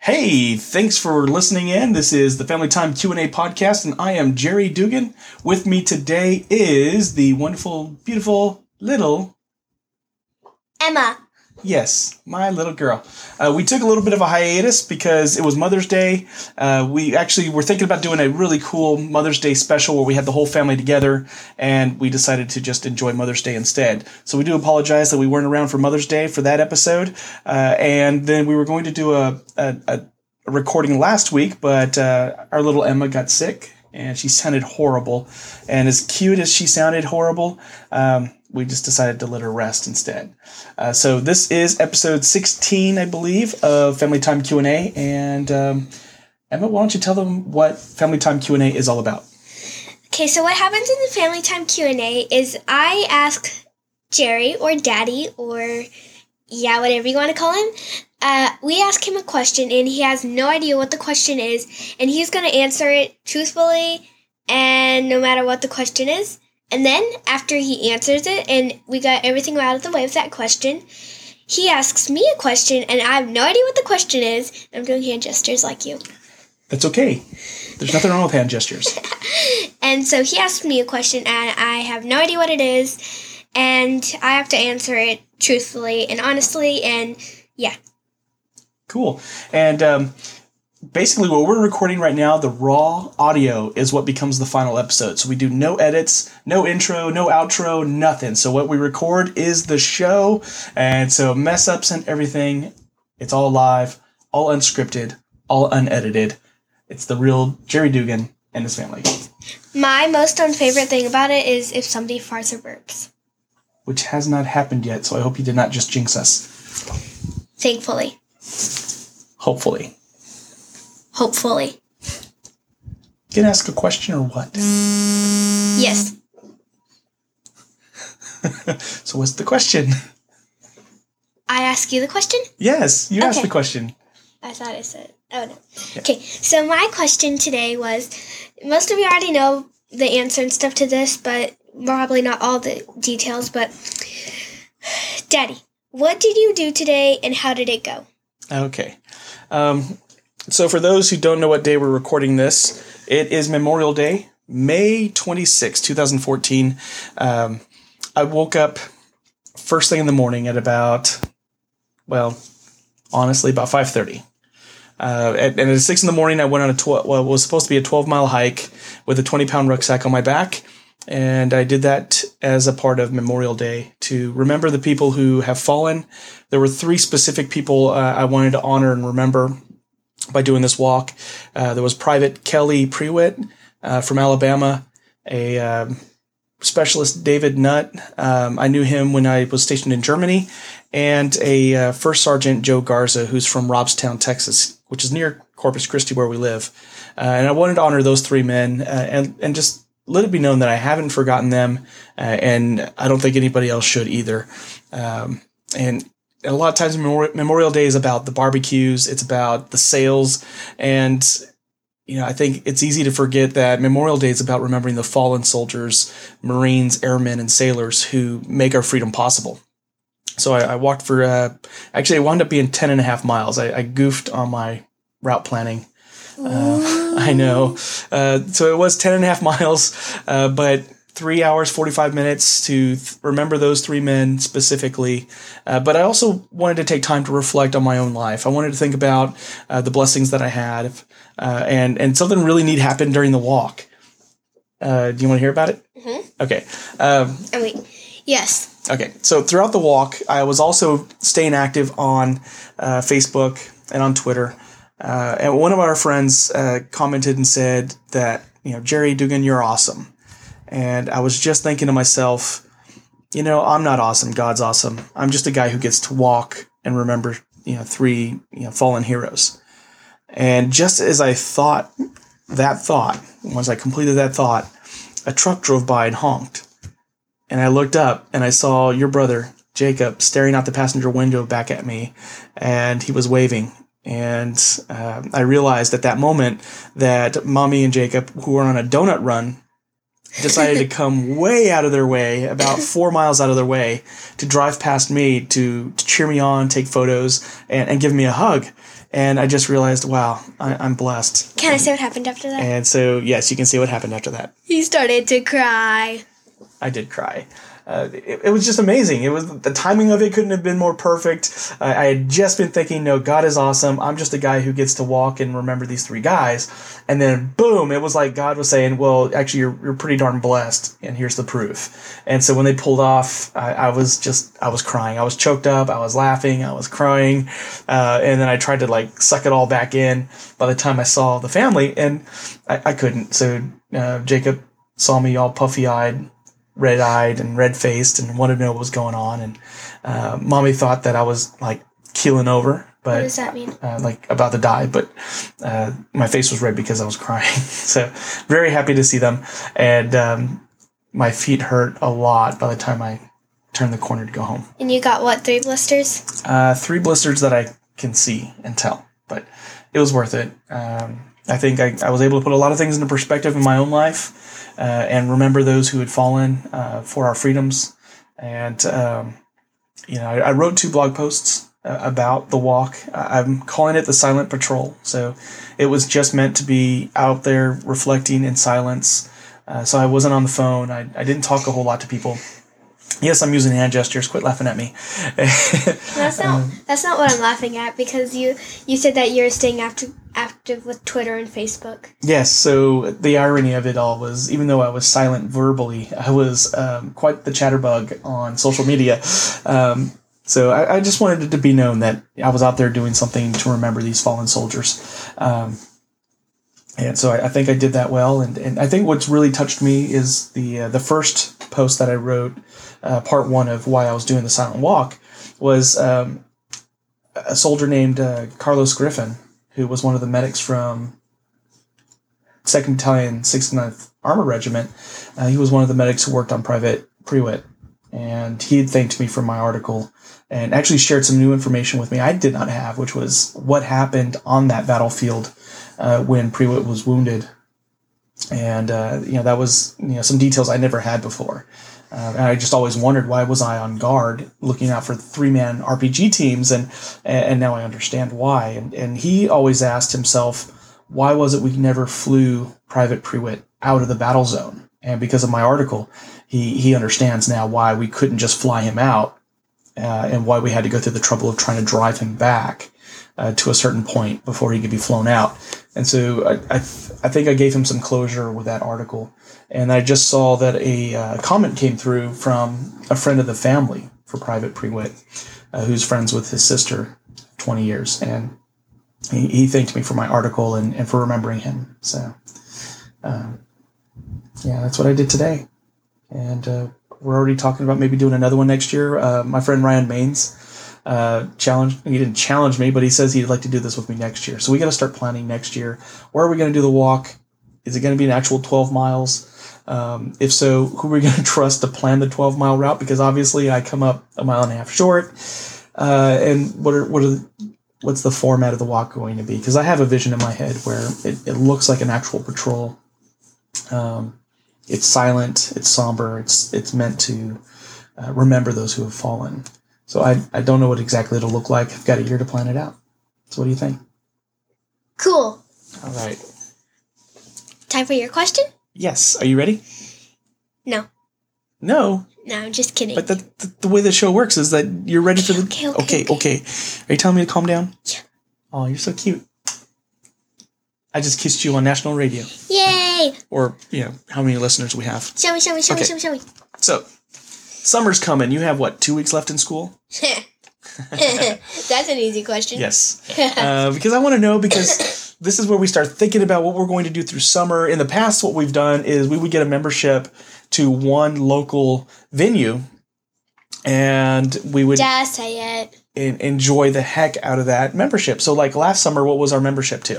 Hey, thanks for listening in. This is the Family Time Q&A podcast, and I am Jerry Dugan. With me today is the wonderful, beautiful, little... Emma. Yes, my little girl. We took a little bit of a hiatus because it was Mother's Day. We actually were thinking about doing a really cool Mother's Day special where we had the whole family together, and we decided to just enjoy Mother's Day instead. So we do apologize that we weren't around for Mother's Day for that episode. And then we were going to do a recording last week, but our little Emma got sick, and she sounded horrible. And as cute as she sounded horrible, we just decided to let her rest instead. So this is episode 16, I believe, of Family Time Q&A. And Emma, why don't you tell them what Family Time Q&A is all about? Okay, so what happens in the Family Time Q&A is I ask Jerry or Daddy or, whatever you want to call him. We ask him a question, and he has no idea what the question is. And he's going to answer it truthfully and no matter what the question is. And then, after he answers it, and we got everything out of the way with that question, he asks me a question, and I have no idea what the question is. I'm doing hand gestures like you. That's okay. There's nothing wrong with hand gestures. And so he asked me a question, and I have no idea what it is, and I have to answer it truthfully and honestly, and yeah. Cool. And basically what we're recording right now, the raw audio is what becomes the final episode. So we do no edits, no intro, no outro, nothing. So what we record is the show. And so mess ups and everything, it's all live, all unscripted, all unedited. It's the real Jerry Dugan and his family. My most unfavorite thing about it is if somebody farts or burps. Which has not happened yet, so I hope you did not just jinx us. Thankfully. Hopefully. You can ask a question or what? Yes. So what's the question? I ask you the question? Yes, you asked the question. I thought I said, oh no. Yeah. Okay, so my question today was, most of you already know the answer and stuff to this, but probably not all the details, but Daddy, what did you do today and how did it go? Okay. So for those who don't know what day we're recording this, it is Memorial Day, May 26, 2014. I woke up first thing in the morning at about 5:30. And at 6 in the morning, I went on what was supposed to be a 12-mile hike with a 20-pound rucksack on my back. And I did that as a part of Memorial Day to remember the people who have fallen. There were 3 specific people I wanted to honor and remember by doing this walk. There was Private Kelly Prewitt from Alabama, a Specialist David Nutt. I knew him when I was stationed in Germany, and a First Sergeant Joe Garza, who's from Robstown, Texas, which is near Corpus Christi where we live. And I wanted to honor those 3 men and just let it be known that I haven't forgotten them, and I don't think anybody else should either. And a lot of times Memorial Day is about the barbecues, it's about the sales, and I think it's easy to forget that Memorial Day is about remembering the fallen soldiers, Marines, airmen, and sailors who make our freedom possible. So I walked for, it wound up being 10 and a half miles. I goofed on my route planning. I know. So it was 10 and a half miles, but 3 hours, 45 minutes to remember those 3 men specifically. But I also wanted to take time to reflect on my own life. I wanted to think about the blessings that I had, and something really neat happened during the walk. Do you want to hear about it? Mm-hmm. Okay. Yes. Okay. So throughout the walk, I was also staying active on Facebook and on Twitter. And one of our friends commented and said that, Jerry Dugan, you're awesome. And I was just thinking to myself, I'm not awesome. God's awesome. I'm just a guy who gets to walk and remember, 3, fallen heroes. And just as I thought that thought, once I completed that thought, a truck drove by and honked. And I looked up and I saw your brother, Jacob, staring out the passenger window back at me, and he was waving. And I realized at that moment that Mommy and Jacob, who were on a donut run, decided to come way out of their way, about 4 miles out of their way, to drive past me to cheer me on, take photos, and give me a hug. And I just realized, wow, I'm blessed. Can I say what happened after that? And so, yes, you can see what happened after that. He started to cry. I did cry. It was just amazing. It was the timing of it couldn't have been more perfect. I had just been thinking, no, God is awesome. I'm just a guy who gets to walk and remember these 3 guys. And then boom, it was like God was saying, well, actually, you're pretty darn blessed. And here's the proof. And so when they pulled off, I was crying. I was choked up. I was laughing. I was crying. And then I tried to like suck it all back in by the time I saw the family, and I couldn't. So Jacob saw me all puffy-eyed, red-eyed and red-faced, and wanted to know what was going on. And Mommy thought that I was like keeling over, but What does that mean? like about to die. But my face was red because I was crying. So very happy to see them, and my feet hurt a lot by the time I turned the corner to go home. And you got what, 3 blisters? 3 blisters that I can see and tell, but it was worth it. I think I was able to put a lot of things into perspective in my own life. And remember those who had fallen for our freedoms. And, I wrote 2 blog posts about the walk. I'm calling it the Silent Patrol. So it was just meant to be out there reflecting in silence. So I wasn't on the phone. I didn't talk a whole lot to people. Yes, I'm using hand gestures. Quit laughing at me. That's not what I'm laughing at, because you said that you're staying active with Twitter and Facebook. Yes, so the irony of it all was, even though I was silent verbally, I was quite the chatterbug on social media. So I just wanted it to be known that I was out there doing something to remember these fallen soldiers. And so I think I did that well. And I think what's really touched me is the first post that I wrote, part 1 of why I was doing the silent walk, was a soldier named Carlos Griffin, who was one of the medics from 2nd Battalion, 69th Armor Regiment. He was one of the medics who worked on Private Prewitt. And he had thanked me for my article and actually shared some new information with me I did not have, which was what happened on that battlefield when Prewitt was wounded. And, that was, some details I never had before. And I just always wondered, why was I on guard looking out for 3-man RPG teams? And now I understand why. And he always asked himself, why was it we never flew Private Prewitt out of the battle zone? And because of my article, he understands now why we couldn't just fly him out, and why we had to go through the trouble of trying to drive him back to a certain point before he could be flown out. And so I think I gave him some closure with that article. And I just saw that a comment came through from a friend of the family for Private Prewitt, who's friends with his sister 20 years. And he thanked me for my article and for remembering him. So, that's what I did today. And we're already talking about maybe doing another one next year. My friend Ryan Maines he didn't challenge me, but he says he'd like to do this with me next year. So we got to start planning next year. Where are we going to do the walk? Is it going to be an actual 12 miles? If so, who are we going to trust to plan the 12-mile route? Because obviously I come up a mile and a half short. And what's the format of the walk going to be? Because I have a vision in my head where it looks like an actual patrol. It's silent, it's somber, it's meant to remember those who have fallen. So I don't know what exactly it'll look like. I've got a year to plan it out. So what do you think? Cool. All right. Time for your question? Yes. Are you ready? No. No? No, I'm just kidding. But the way the show works is that you're ready for the... Okay. Are you telling me to calm down? Yeah. Oh, you're so cute. I just kissed you on national radio. Yay! Or, how many listeners we have. Show me. So, summer's coming. You have, 2 weeks left in school? That's an easy question. Yes. Because I want to know, because this is where we start thinking about what we're going to do through summer. In the past, what we've done is we would get a membership to one local venue, and we would Just say it. Enjoy the heck out of that membership. So, last summer, what was our membership to?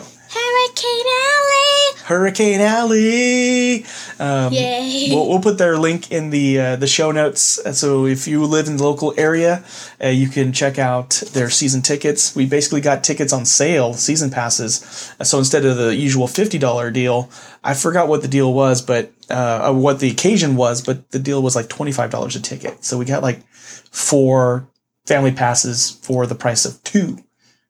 Hurricane Alley. Yay. We'll put their link in the show notes. So if you live in the local area, you can check out their season tickets. We basically got tickets on sale, season passes. So instead of the usual $50 deal, I forgot what the deal was, but what the occasion was, but the deal was $25 a ticket. So we got 4 family passes for the price of 2.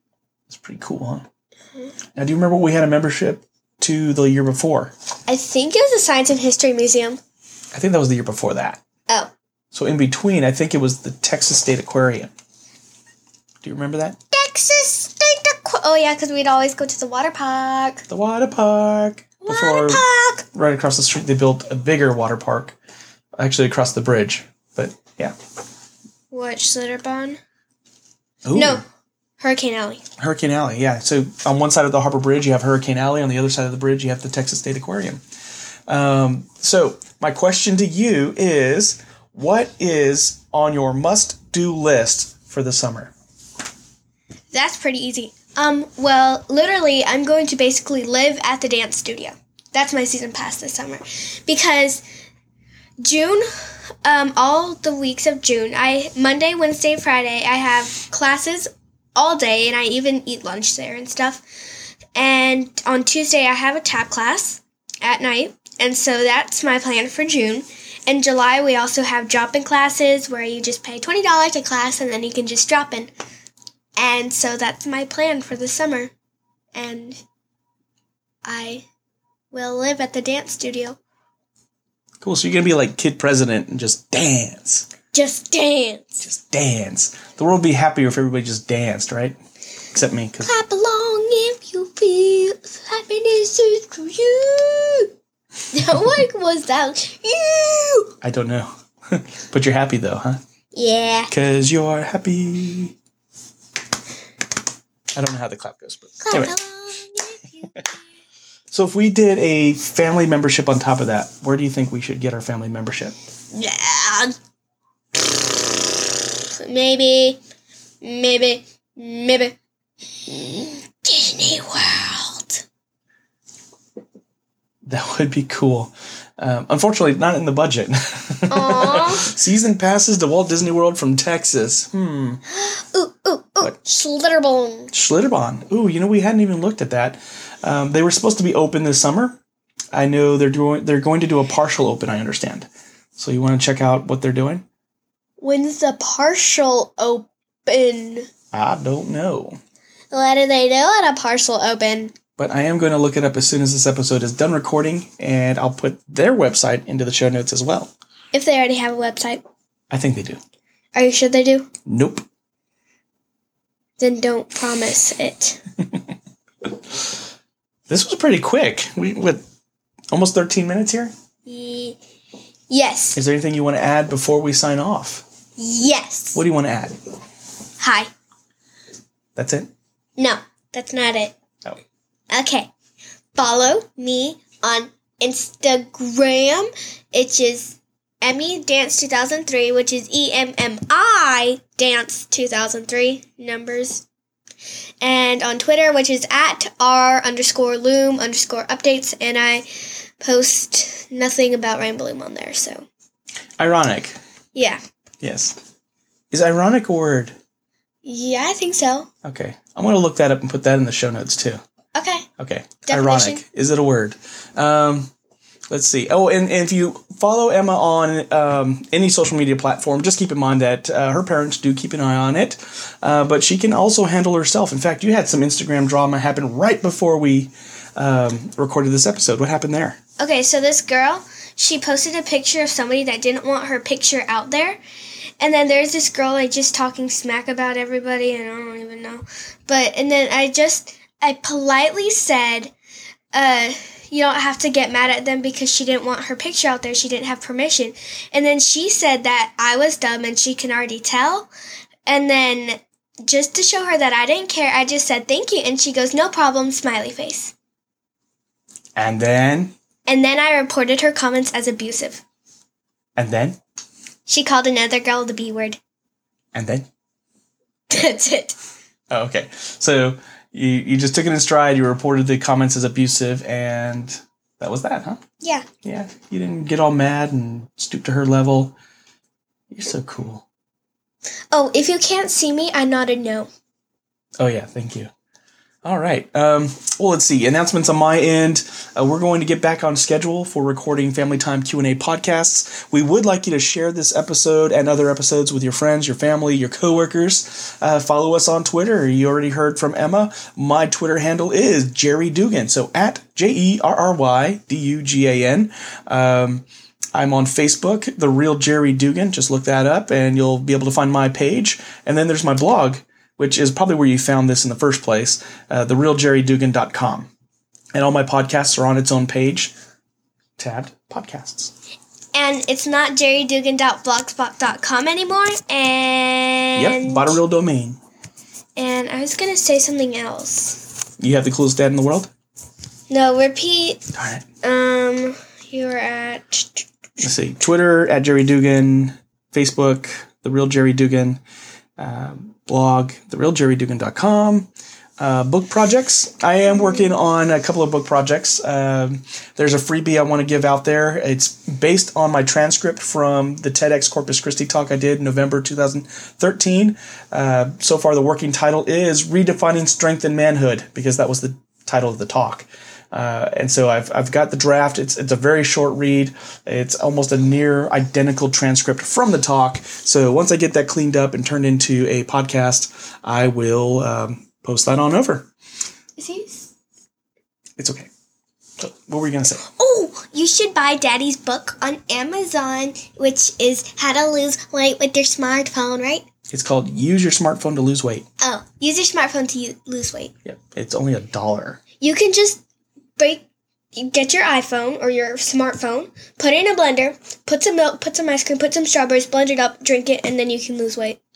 It's pretty cool, huh? Now, do you remember what we had a membership to the year before? I think it was the Science and History Museum. I think that was the year before that. Oh. So in between, I think it was the Texas State Aquarium. Do you remember that? Texas State Aquarium. Oh, yeah, because we'd always go to the water park. The water park. Water park. Right across the street, they built a bigger water park. Actually, across the bridge. But, yeah. What, Schlitterbahn? Ooh. No, Hurricane Alley. Hurricane Alley, yeah. So on one side of the Harbor Bridge, you have Hurricane Alley. On the other side of the bridge, you have the Texas State Aquarium. So my question to you is, what is on your must-do list for the summer? That's pretty easy. Well, literally, I'm going to basically live at the dance studio. That's my season pass this summer. Because June, all the weeks of June, Monday, Wednesday, Friday, I have classes all day, and I even eat lunch there and stuff. And on Tuesday, I have a tap class at night, and so that's my plan for June. In July, we also have drop-in classes where you just pay $20 a class, and then you can just drop in. And so that's my plan for the summer. And I will live at the dance studio. Cool, so you're going to be like kid president and just dance. Just dance. Just dance. The world would be happier if everybody just danced, right? Except me. Clap along if you feel happiness is to you. What was that? You. I don't know. But you're happy though, huh? Yeah. Because you're happy. I don't know how the clap goes, but Clap anyway. along if you So if we did a family membership on top of that, where do you think we should get our family membership? Yeah. Maybe. Disney World. That would be cool. Unfortunately, not in the budget. Aww. Season passes to Walt Disney World from Texas. Ooh. What? Schlitterbahn. Schlitterbahn. Ooh, we hadn't even looked at that. They were supposed to be open this summer. I know they're going to do a partial open, I understand. So you want to check out what they're doing? When's the partial open? I don't know. What do they do at a partial open? But I am going to look it up as soon as this episode is done recording, and I'll put their website into the show notes as well. If they already have a website. I think they do. Are you sure they do? Nope. Then don't promise it. This was pretty quick. Almost 13 minutes here? Yes. Is there anything you want to add before we sign off? Yes. What do you want to add? Hi. That's it? No, that's not it. Oh. Okay. Follow me on Instagram. It's just Emmy Dance 2003, which is EMMI Dance 2003 numbers. And on Twitter, which is at @r_loom_updates, and I post nothing about Rainbow Loom on there, so. Ironic. Yeah. Yes. Is ironic a word? Yeah, I think so. Okay. I'm going to look that up and put that in the show notes too. Okay. Okay. Definition. Ironic. Is it a word? Let's see. Oh, and if you follow Emma on any social media platform, just keep in mind that her parents do keep an eye on it. But she can also handle herself. In fact, you had some Instagram drama happen right before we recorded this episode. What happened there? Okay, so this girl, she posted a picture of somebody that didn't want her picture out there. And then there's this girl, like, just talking smack about everybody, and I don't even know. And then I politely said, you don't have to get mad at them because she didn't want her picture out there. She didn't have permission. And then she said that I was dumb and she can already tell. And then just to show her that I didn't care, I just said thank you. And she goes, no problem, smiley face. And then? And then I reported her comments as abusive. And then? She called another girl the B word. And then? That's it. Oh, okay. So you just took it in stride, you reported the comments as abusive, and that was that, huh? Yeah. Yeah. You didn't get all mad and stoop to her level. You're so cool. Oh, if you can't see me, I nodded no. Oh, yeah. Thank you. All right. Well, let's see. Announcements on my end. We're going to get back on schedule for recording Family Time Q&A podcasts. We would like you to share this episode and other episodes with your friends, your family, your coworkers. Follow us on Twitter. You already heard from Emma. My Twitter handle is Jerry Dugan. So at JerryDugan. I'm on Facebook, The Real Jerry Dugan. Just look that up and you'll be able to find my page. And then there's my blog, which is probably where you found this in the first place, therealjerrydugan.com. And all my podcasts are on its own page, tabbed podcasts. And it's not jerrydugan.blogspot.com anymore. And Yep, bought a real domain. And I was going to say something else. You have the coolest dad in the world? No, repeat. Darn it. You're at... Let's see. Twitter, at Jerry Dugan. Facebook, The Real Jerry Dugan. Blog, therealjerrydugan.com. Book projects. I am working on a couple of book projects. There's a freebie I want to give out there. It's based on my transcript from the TEDx Corpus Christi talk I did in November 2013. So far, the working title is Redefining Strength and Manhood, because that was the title of the talk. And so I've got the draft. It's a very short read. It's almost a near identical transcript from the talk. So once I get that cleaned up and turned into a podcast, I will post that on over. Is It's okay. So what were you going to say? Oh, you should buy Daddy's book on Amazon, which is How to Lose Weight with Your Smartphone, right? It's called Use Your Smartphone to Lose Weight. Oh, use your smartphone to lose weight. Yep. It's only $1. You can just get your iPhone or your smartphone, put it in a blender, put some milk, put some ice cream, put some strawberries, blend it up, drink it, and then you can lose weight.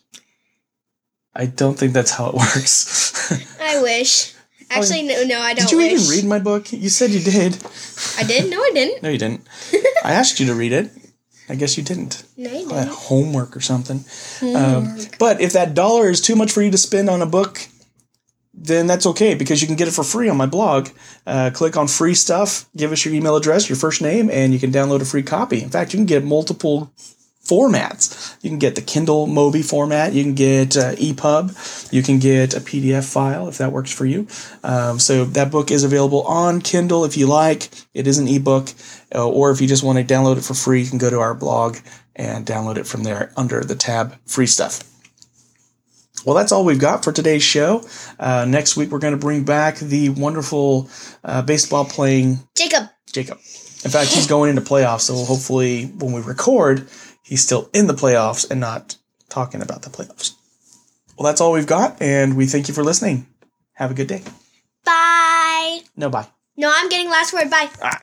I don't think that's how it works. I wish. Actually, no, I don't Did you wish. even read my book? You said you did. I did? No, I didn't. No, you didn't. I asked you to read it. I guess you didn't. No, you Probably didn't. homework or something. Homework. But if that $1 is too much for you to spend on a book, then that's okay, because you can get it for free on my blog. Click on free stuff, give us your email address, your first name, and you can download a free copy. In fact, you can get multiple formats. You can get the Kindle Mobi format. You can get EPUB. You can get a PDF file if that works for you. So that book is available on Kindle if you like. It is an ebook. Or if you just want to download it for free, you can go to our blog and download it from there under the tab Free Stuff. Well, that's all we've got for today's show. Next week, we're going to bring back the wonderful baseball playing Jacob. In fact, he's going into playoffs, so hopefully when we record, he's still in the playoffs and not talking about the playoffs. Well, that's all we've got, and we thank you for listening. Have a good day. Bye. No, bye. No, I'm getting last word. Bye.